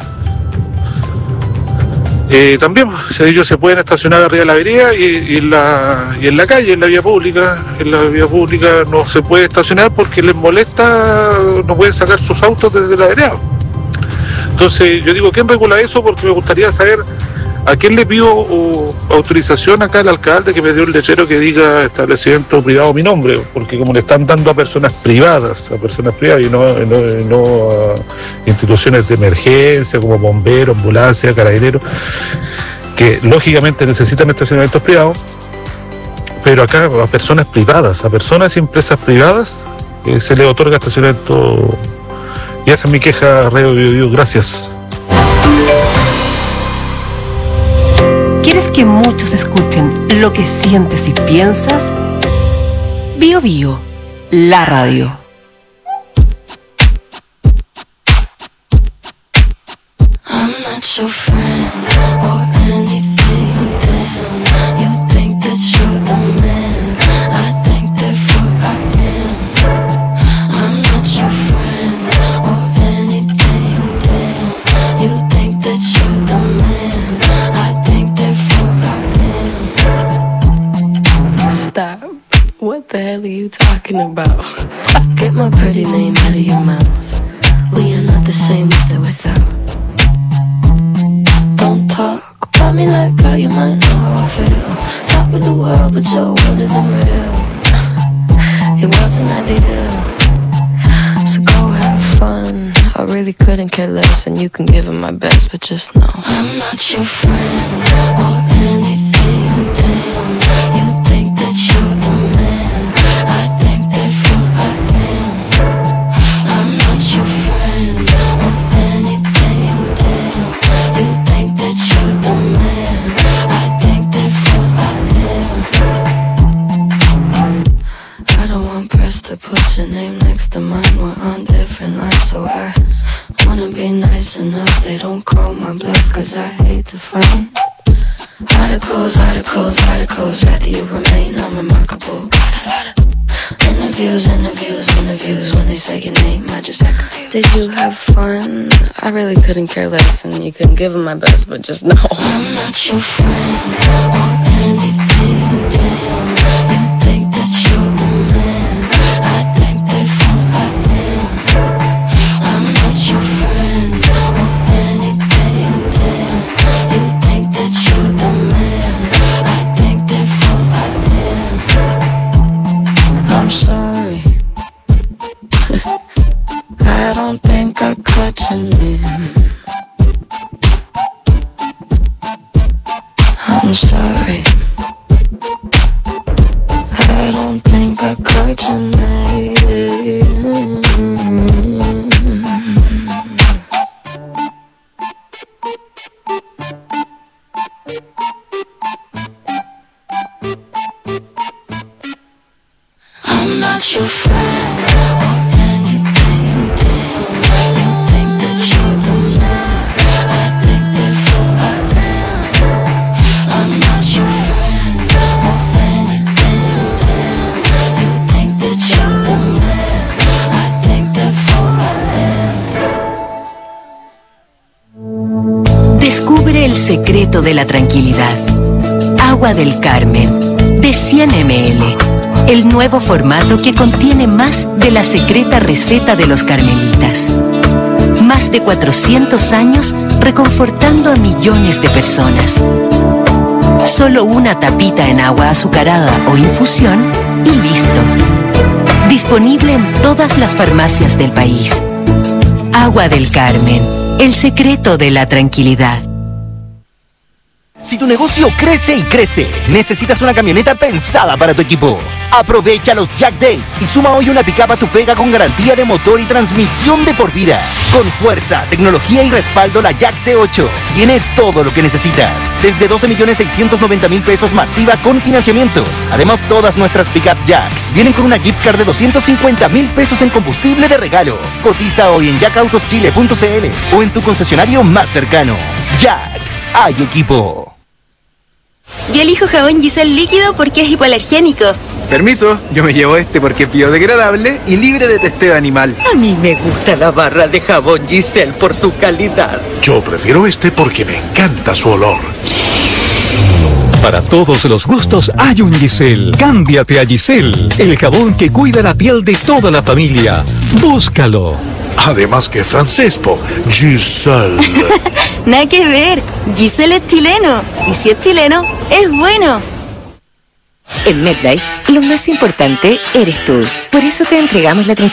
Eh, también ellos se pueden estacionar arriba de la vereda y, y, en la, y en la calle, en la vía pública. En la vía pública no se puede estacionar porque les molesta, no pueden sacar sus autos desde la vereda. Entonces yo digo, ¿quién regula eso? Porque me gustaría saber ¿A quién le pido uh, autorización acá al alcalde que me dio el letrero que diga establecimiento privado mi nombre? Porque como le están dando a personas privadas, a personas privadas y no, no, no a instituciones de emergencia como bomberos, ambulancia, carabineros, que lógicamente necesitan estacionamientos privados, pero acá a personas privadas, a personas y empresas privadas eh, se le otorga estacionamiento. Y esa es mi queja, Radio Bio Bio. Gracias. ¿Quieres que muchos escuchen lo que sientes y piensas? Bio Bio, la radio. I'm not your friend or anything, damn. You think that you're the man, I think therefore I am. I'm not your friend or anything, damn. You think that you're the man, I think therefore I am. Stop. What the hell are you talking about? Get my pretty name out of your mouth. We are not the same with or without. Don't talk about me like how you might know how I feel. Top of the world, but your world isn't real. It wasn't ideal. So go have fun. I really couldn't care less, and you can give it my best, but just know I'm not your friend or anything, damn. You think that you're the man, I think therefore I am. I'm not your friend or anything, damn. You think that you're the man, I think therefore I am. I don't want press to put your name next to mine. We're on different lines, so I wanna be nice enough. They don't call my bluff, cause I hate to fight. Articles, articles, articles, rather you remain unremarkable. Got a lot of interviews, interviews, interviews. When they say your name, I just act confused. Did you have fun? I really couldn't care less, and you couldn't give them my best, but just know I'm not your friend or anything, damn. You think that you're the man, I think therefore I am. I'm not your friend or anything, damn. You think that you're the man, I think therefore I am. I'm sorry. I don't think I caught your name. I'm sorry. I don't think I caught your name. I'm not your friend or anything, damn. You think that you're the man, I think therefore I am. I'm not your friend or anything, damn. You think that you're the man, I think therefore I am. Descubre el secreto de la tranquilidad. Agua del Carmen, de cien mililitros. El nuevo formato que contiene más de la secreta receta de los carmelitas. Más de cuatrocientos años reconfortando a millones de personas. Solo una tapita en agua azucarada o infusión y listo. Disponible en todas las farmacias del país. Agua del Carmen, el secreto de la tranquilidad. Si tu negocio crece y crece, necesitas una camioneta pensada para tu equipo. Aprovecha los Jack Days y suma hoy una pick-up a tu pega con garantía de motor y transmisión de por vida. Con fuerza, tecnología y respaldo, la Jack T ocho tiene todo lo que necesitas. Desde doce millones seiscientos noventa mil pesos masiva con financiamiento. Además, todas nuestras pick-up Jack vienen con una gift card de doscientos cincuenta mil pesos en combustible de regalo. Cotiza hoy en jack autos chile punto c l o en tu concesionario más cercano. Jack, hay equipo. Yo elijo jabón Giselle líquido porque es hipoalergénico. Permiso, yo me llevo este porque es biodegradable y libre de testeo animal. A mí me gusta la barra de jabón Giselle por su calidad. Yo prefiero este porque me encanta su olor. Para todos los gustos hay un Giselle. Cámbiate a Giselle, el jabón que cuida la piel de toda la familia. Búscalo. Además que francés, po. Giselle. Nada que ver. Giselle es chileno. Y si es chileno, es bueno. En MetLife, lo más importante eres tú. Por eso te entregamos la tranquilidad